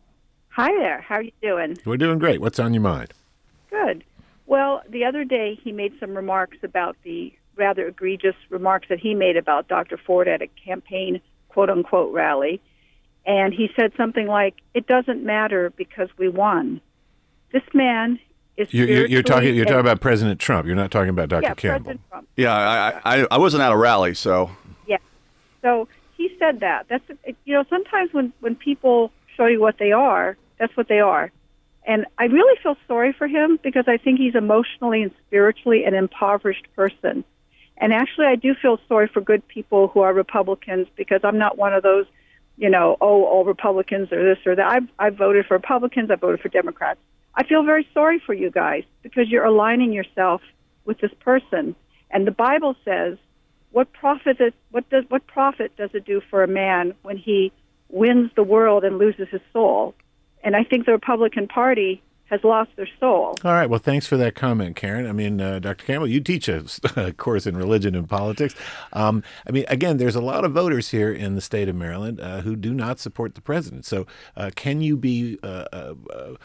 Speaker 6: Hi there. How are you doing?
Speaker 1: We're doing great. What's on your mind?
Speaker 6: Good. Well, the other day he made some remarks about the rather egregious remarks that he made about Doctor Ford at a campaign quote-unquote rally. And he said something like, it doesn't matter because we won. This man is
Speaker 1: you, you're, you're talking You're
Speaker 6: and,
Speaker 1: talking about President Trump. You're not talking about Doctor
Speaker 6: yeah,
Speaker 1: Campbell.
Speaker 6: President Trump.
Speaker 2: Yeah, I, I I wasn't at a rally, so.
Speaker 6: Yeah. So he said that. That's you know, sometimes when, when people show you what they are, that's what they are. And I really feel sorry for him because I think he's emotionally and spiritually an impoverished person. And actually, I do feel sorry for good people who are Republicans because I'm not one of those, you know, oh, all Republicans are this or that. I've, I've voted for Republicans. I've voted for Democrats. I feel very sorry for you guys because you're aligning yourself with this person. And the Bible says, what profit, is, what, does, what profit does it do for a man when he wins the world and loses his soul? And I think the Republican Party has lost their soul.
Speaker 1: All right. Well, thanks for that comment, Karen. I mean, uh, Doctor Campbell, you teach a, a course in religion and politics. Um, I mean, again, there's a lot of voters here in the state of Maryland uh, who do not support the president. So uh, can you be uh, uh,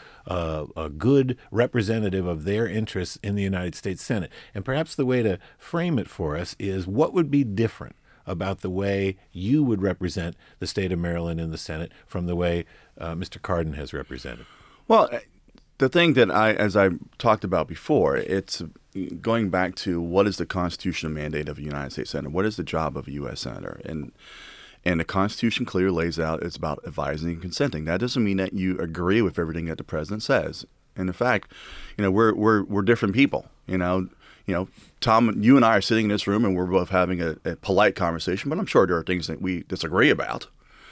Speaker 1: uh, a good representative of their interests in the United States Senate? And perhaps the way to frame it for us is what would be different about the way you would represent the state of Maryland in the Senate from the way uh, Mister Cardin has represented?
Speaker 2: Well, the thing that I, as I talked about before, it's going back to what is the constitutional mandate of a United States Senator? What is the job of a U S Senator? And and the Constitution clearly lays out it's about advising and consenting. That doesn't mean that you agree with everything that the president says. And in fact, you know, we're we're we're different people. You know, you know, Tom, you and I are sitting in this room and we're both having a, a polite conversation, but I'm sure there are things that we disagree about.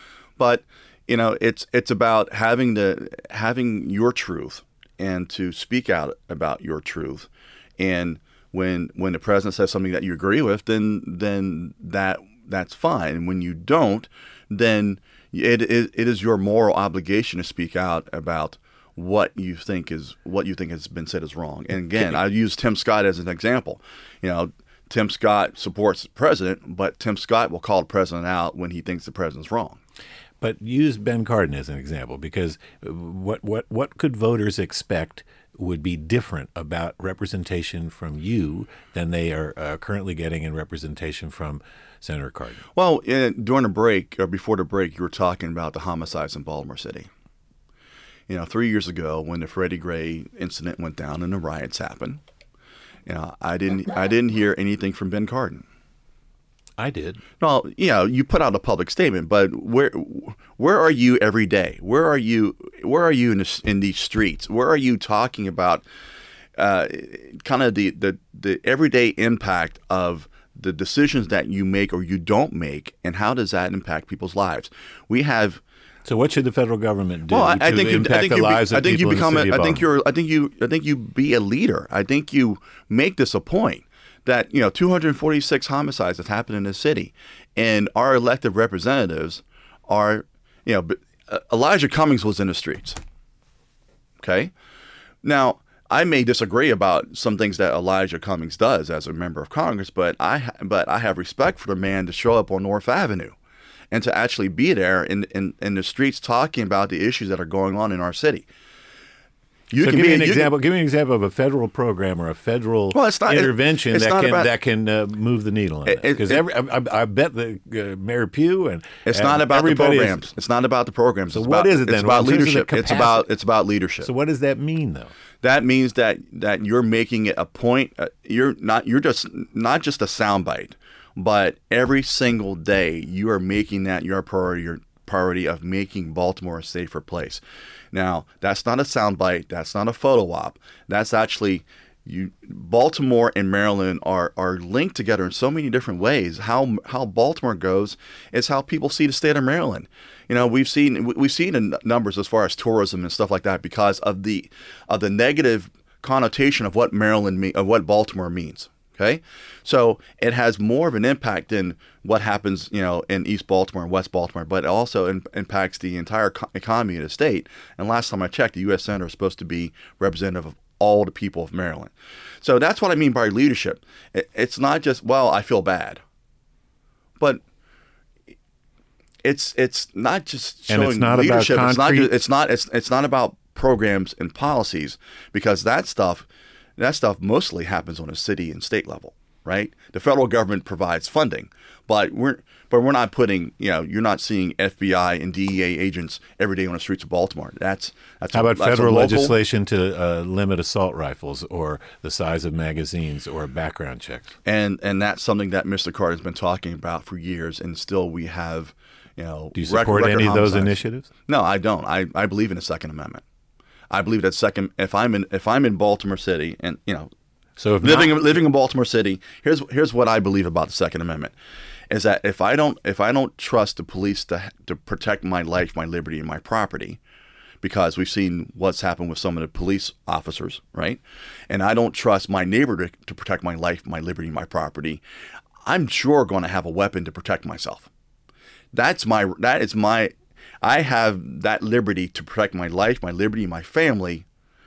Speaker 2: But you know, it's it's about having the having your truth and to speak out about your truth. And when when the president says something that you agree with, then then that that's fine. And when you don't, then it it, it is your moral obligation to speak out about what you think is what you think has been said is wrong. And again, I use Tim Scott as an example. You know, Tim Scott supports the president, but Tim Scott will call the president out when he thinks the president's wrong.
Speaker 1: But use Ben Cardin as an example, because what what what could voters expect would be different about representation from you than they are uh, currently getting in representation from Senator Cardin?
Speaker 2: Well, in, during the break, or before the break, you were talking about the homicides in Baltimore City. You know, three years ago when the Freddie Gray incident went down and the riots happened, you know, I didn't I didn't hear anything from Ben Cardin.
Speaker 1: I did.
Speaker 2: No, you know, you put out a public statement, but where where are you every day? Where are you? Where are you in, the, in these streets? Where are you talking about uh, kind of the, the the everyday impact of the decisions that you make or you don't make, and how does that impact people's lives? We have.
Speaker 1: So what should the federal government do
Speaker 2: well, I, I
Speaker 1: to
Speaker 2: think you,
Speaker 1: impact
Speaker 2: I think
Speaker 1: the
Speaker 2: you,
Speaker 1: lives
Speaker 2: be,
Speaker 1: of
Speaker 2: I think
Speaker 1: people
Speaker 2: you become.
Speaker 1: in the city
Speaker 2: A,
Speaker 1: of
Speaker 2: I think
Speaker 1: Baltimore?
Speaker 2: you're. I think you. I think you be a leader. I think you make this a point that you know two hundred forty-six homicides have happened in this city, and our elected representatives are. You know, uh, Elijah Cummings was in the streets. Okay, now I may disagree about some things that Elijah Cummings does as a member of Congress, but I ha- but I have respect for the man to show up on North Avenue and to actually be there in, in, in the streets talking about the issues that are going on in our city. You
Speaker 1: so
Speaker 2: can
Speaker 1: give
Speaker 2: be
Speaker 1: me an
Speaker 2: you can-
Speaker 1: example. Give me an example of a federal program or a federal
Speaker 2: Well, it's not- it-
Speaker 1: intervention
Speaker 2: it's
Speaker 1: that
Speaker 2: not
Speaker 1: can
Speaker 2: about-
Speaker 1: that can uh, move the needle on
Speaker 2: It-
Speaker 1: that.
Speaker 2: it-
Speaker 1: Because
Speaker 2: it-
Speaker 1: every I, I I bet the uh, Mayor Pugh and
Speaker 2: It's
Speaker 1: and
Speaker 2: not about the
Speaker 1: everybody is-
Speaker 2: programs. It's not about the programs.
Speaker 1: So
Speaker 2: it's
Speaker 1: what
Speaker 2: about,
Speaker 1: is it then?
Speaker 2: It's
Speaker 1: Well,
Speaker 2: about
Speaker 1: in terms of the
Speaker 2: leadership. It's
Speaker 1: capacity-
Speaker 2: about it's about leadership.
Speaker 1: So what does that mean, though?
Speaker 2: That means that that you're making it a point. Uh, you're not. You're just not just a soundbite, but every single day you are making that your priority. Your priority of making Baltimore a safer place. Now, that's not a soundbite. That's not a photo op. That's actually you. Baltimore and Maryland are are linked together in so many different ways. How how Baltimore goes is how people see the state of Maryland. You know, we've seen we've seen in numbers as far as tourism and stuff like that because of the of the negative connotation of what Maryland mean, of what Baltimore means. Okay, so it has more of an impact than what happens, you know, in East Baltimore and West Baltimore, but it also in, impacts the entire co- economy of the state. And last time I checked, the U S Senator is supposed to be representative of all the people of Maryland. So that's what I mean by leadership. It, it's not just, well, I feel bad, but it's it's not just
Speaker 1: And
Speaker 2: showing
Speaker 1: it's not about
Speaker 2: leadership. It's not.
Speaker 1: concrete-
Speaker 2: ju- It's not. It's it's not about programs and policies because that stuff. That stuff mostly happens on a city and state level, right? The federal government provides funding, but we're but we're not putting, you know, you're not seeing F B I and D E A agents every day on the streets of Baltimore. That's that's
Speaker 1: How
Speaker 2: a-
Speaker 1: about
Speaker 2: that's a
Speaker 1: federal
Speaker 2: local-
Speaker 1: legislation to uh, limit assault rifles or the size of magazines or background checks?
Speaker 2: And and that's something that Mister Carter has been talking about for years, and still we have, you know,
Speaker 1: Do you
Speaker 2: record-
Speaker 1: support
Speaker 2: record
Speaker 1: any of those
Speaker 2: homicides.
Speaker 1: initiatives?
Speaker 2: No, I don't. I, I believe in the Second Amendment. I believe that second. If I'm in if I'm in Baltimore City, and you know,
Speaker 1: So if
Speaker 2: living
Speaker 1: not,
Speaker 2: living in Baltimore City, here's here's what I believe about the Second Amendment, is that if I don't if I don't trust the police to to protect my life, my liberty, and my property, because we've seen what's happened with some of the police officers, right? And I don't trust my neighbor to, to protect my life, my liberty, my property, I'm sure going to have a weapon to protect myself. That's my that is my I have that liberty to protect my life, my liberty, my family,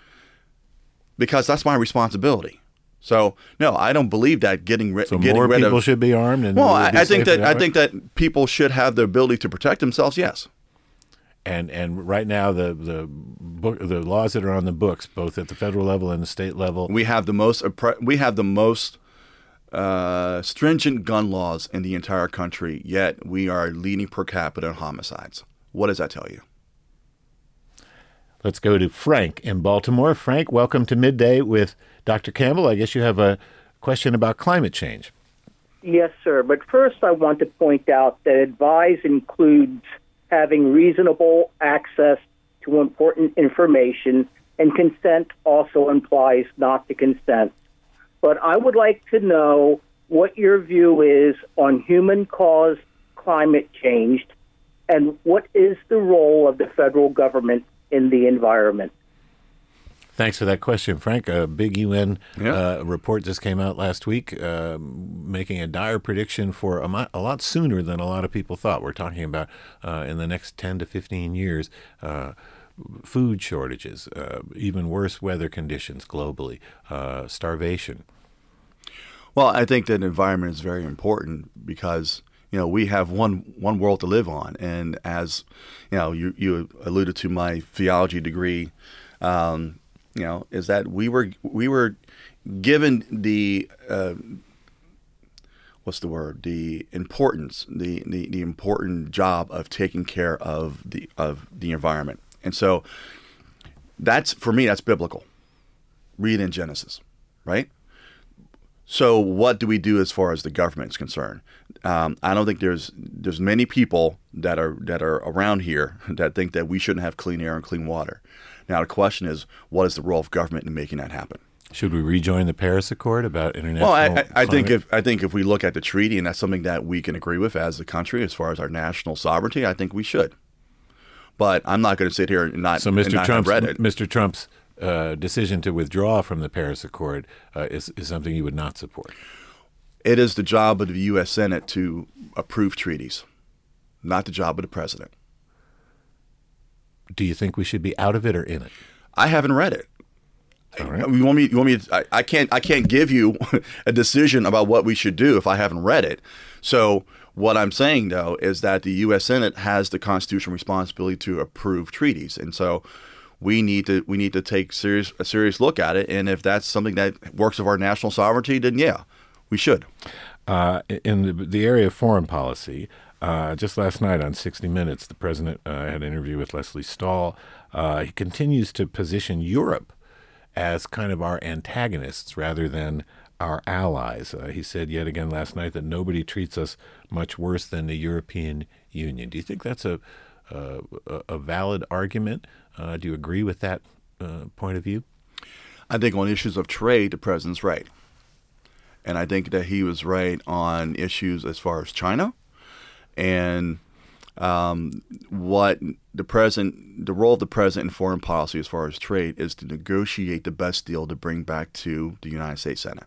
Speaker 2: because that's my responsibility. So no, I don't believe that getting, ri-
Speaker 1: so
Speaker 2: getting
Speaker 1: more
Speaker 2: rid
Speaker 1: people
Speaker 2: of.
Speaker 1: should be armed. And
Speaker 2: Well,
Speaker 1: we'll
Speaker 2: I,
Speaker 1: be
Speaker 2: I think
Speaker 1: safer
Speaker 2: that I
Speaker 1: way?
Speaker 2: think that people should have the ability to protect themselves. Yes.
Speaker 1: And and right now the the book the laws that are on the books, both at the federal level and the state level,
Speaker 2: We have the most oppre- we have the most uh, stringent gun laws in the entire country, yet we are leading per capita in homicides. What does that tell you?
Speaker 1: Let's go to Frank in Baltimore. Frank, welcome to Midday with Doctor Campbell. I guess you have a question about climate change.
Speaker 7: Yes, sir. But first, I want to point out that advise includes having reasonable access to important information, and consent also implies not to consent. But I would like to know what your view is on human-caused climate change, and what is the role of the federal government in the environment?
Speaker 1: Thanks for that question, Frank. A big U N
Speaker 2: Yeah.
Speaker 1: uh, report just came out last week uh, making a dire prediction for a, mo- a lot sooner than a lot of people thought. We're talking about uh, in the next ten to fifteen years, uh, food shortages, uh, even worse weather conditions globally, uh, starvation.
Speaker 2: Well, I think that environment is very important because, you know, we have one one world to live on, and as you know, you you alluded to my theology degree, um, you know, is that we were we were given the uh, what's the word the importance the, the the important job of taking care of the of the environment, and so that's for me that's biblical. Read in Genesis, right? So what do we do as far as the government is concerned? Um, I don't think there's there's many people that are that are around here that think that we shouldn't have clean air and clean water. Now the question is, what is the role of government in making that happen?
Speaker 1: Should we rejoin the Paris Accord about international?
Speaker 2: Well, I, I, I think
Speaker 1: climate?
Speaker 2: if I think if we look at the treaty and that's something that we can agree with as a country as far as our national sovereignty, I think we should. but I'm not going to sit here and not,
Speaker 1: so
Speaker 2: and
Speaker 1: Mister
Speaker 2: not have
Speaker 1: Trump's,
Speaker 2: read it.
Speaker 1: Mister Trump's uh, decision to withdraw from the Paris Accord uh, is, is something you would not support.
Speaker 2: It is the job of the U S Senate to approve treaties, not the job of the president.
Speaker 1: Do you think we should be out of it or in it?
Speaker 2: I haven't read it.
Speaker 1: All right.
Speaker 2: You want me? You want me? To, I, I can't. I can't give you a decision about what we should do if I haven't read it. So what I'm saying though is that the U S Senate has the constitutional responsibility to approve treaties, and so we need to we need to take serious a serious look at it. And if that's something that works of our national sovereignty, then yeah, we should.
Speaker 1: Uh, in the, the area of foreign policy, uh, just last night on sixty minutes, the president uh, had an interview with Leslie Stahl. Uh, he continues to position Europe as kind of our antagonists rather than our allies. Uh, he said yet again last night that nobody treats us much worse than the European Union. Do you think that's a a, a valid argument? Uh, do you agree with that uh, point of view?
Speaker 2: I think on issues of trade, the president's right. And I think that he was right on issues as far as China and um, what the president, the role of the president in foreign policy as far as trade is to negotiate the best deal to bring back to the United States Senate.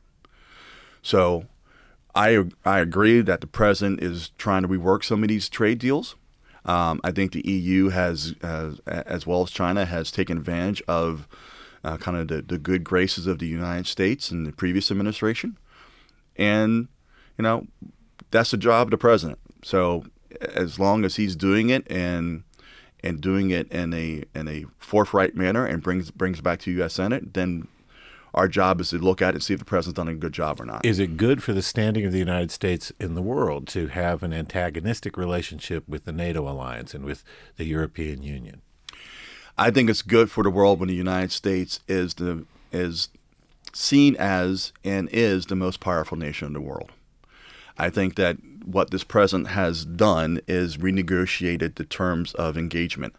Speaker 2: So I I agree that the president is trying to rework some of these trade deals. Um, I think the E U has, uh, as well as China, has taken advantage of uh, kind of the, the good graces of the United States and the previous administration. And, you know, that's the job of the president. So as long as he's doing it and and doing it in a in a forthright manner and brings brings it back to the U S Senate, then our job is to look at it and see if the president's done a good job or not.
Speaker 1: Is it good for the standing of the United States in the world to have an antagonistic relationship with the NATO alliance and with the European Union?
Speaker 2: I think it's good for the world when the United States is the is seen as and is the most powerful nation in the world. I think that what this president has done is renegotiated the terms of engagement.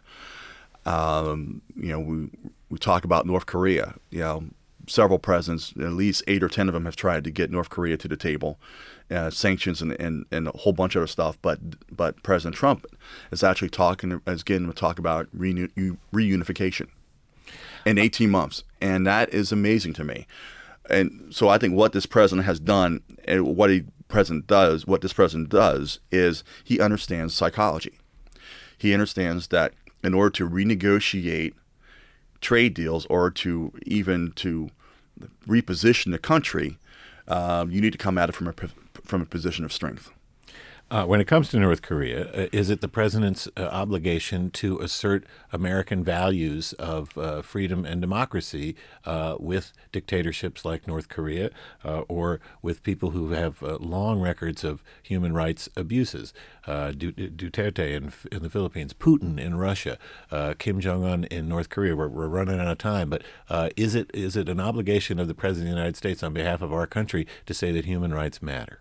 Speaker 2: Um, you know, we we talk about North Korea. You know, several presidents, at least eight or ten of them, have tried to get North Korea to the table, uh, sanctions and, and and a whole bunch of other stuff. But but President Trump is actually talking, is getting to talk about reuni- reunification in eighteen months, and that is amazing to me. And so I think what this president has done, and what he president does, what this president does, is he understands psychology. He understands that in order to renegotiate trade deals or to even to reposition the country, um, you need to come at it from a from a position of strength.
Speaker 1: Uh, when it comes to North Korea, uh, is it the president's uh, obligation to assert American values of uh, freedom and democracy uh, with dictatorships like North Korea uh, or with people who have uh, long records of human rights abuses? Uh, Duterte in, in the Philippines, Putin in Russia, uh, Kim Jong-un in North Korea. We're, we're running out of time, but uh, is it is it an obligation of the President of the United States on behalf of our country to say that human rights matter?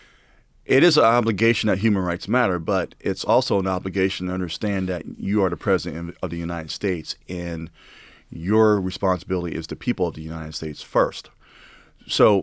Speaker 2: It is an obligation that human rights matter, but it's also an obligation to understand that you are the president of the United States and your responsibility is the people of the United States first. So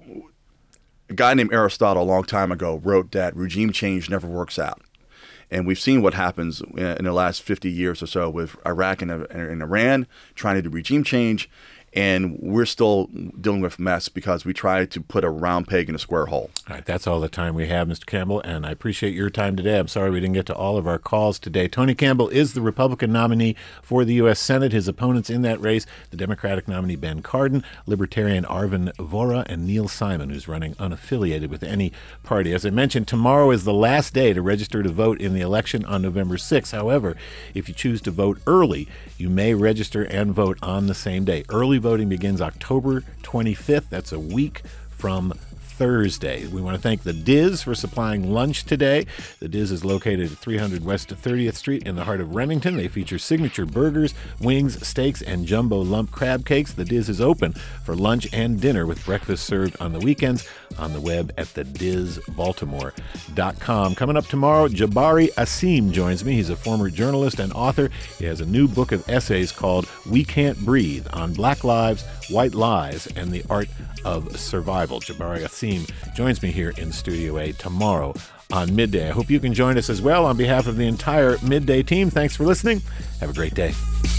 Speaker 2: a guy named Aristotle a long time ago wrote that regime change never works out. And we've seen what happens in the last fifty years or so with Iraq and, and Iran trying to do regime change. And we're still dealing with mess because we try to put a round peg in a square hole.
Speaker 1: All right, that's all the time we have, Mister Campbell, and I appreciate your time today. I'm sorry we didn't get to all of our calls today. Tony Campbell is the Republican nominee for the U S Senate. His opponents in that race, the Democratic nominee Ben Cardin, Libertarian Arvin Vohra, and Neil Simon, who's running unaffiliated with any party. As I mentioned, tomorrow is the last day to register to vote in the election on November sixth. However, if you choose to vote early, you may register and vote on the same day. Early voting begins October twenty-fifth. That's a week from Thursday. We want to thank the Diz for supplying lunch today. The Diz is located at three hundred West thirtieth Street in the heart of Remington. They feature signature burgers, wings, steaks, and jumbo lump crab cakes. The Diz is open for lunch and dinner with breakfast served on the weekends. on the web at the diz baltimore dot com. Coming up tomorrow, Jabari Asim joins me. He's a former journalist and author. He has a new book of essays called We Can't Breathe on Black Lives, White Lies, and the Art of Survival. Jabari Asim joins me here in Studio A tomorrow on Midday. I hope you can join us as well. On behalf of the entire Midday team, thanks for listening. Have a great day.